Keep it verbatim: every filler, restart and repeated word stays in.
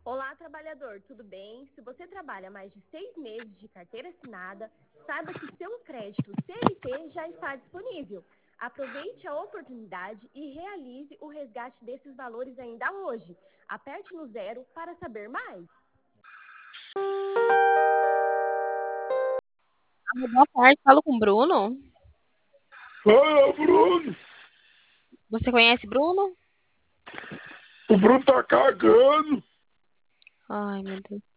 Olá, trabalhador, tudo bem? Se você trabalha mais de seis meses de carteira assinada, saiba que seu crédito C L T já está disponível. Aproveite a oportunidade e realize o resgate desses valores ainda hoje. Aperte no zero para saber mais. Ah, boa tarde, falo com o Bruno. Fala, Bruno. Você conhece Bruno? O Bruno tá cagando. Ai, meu Deus.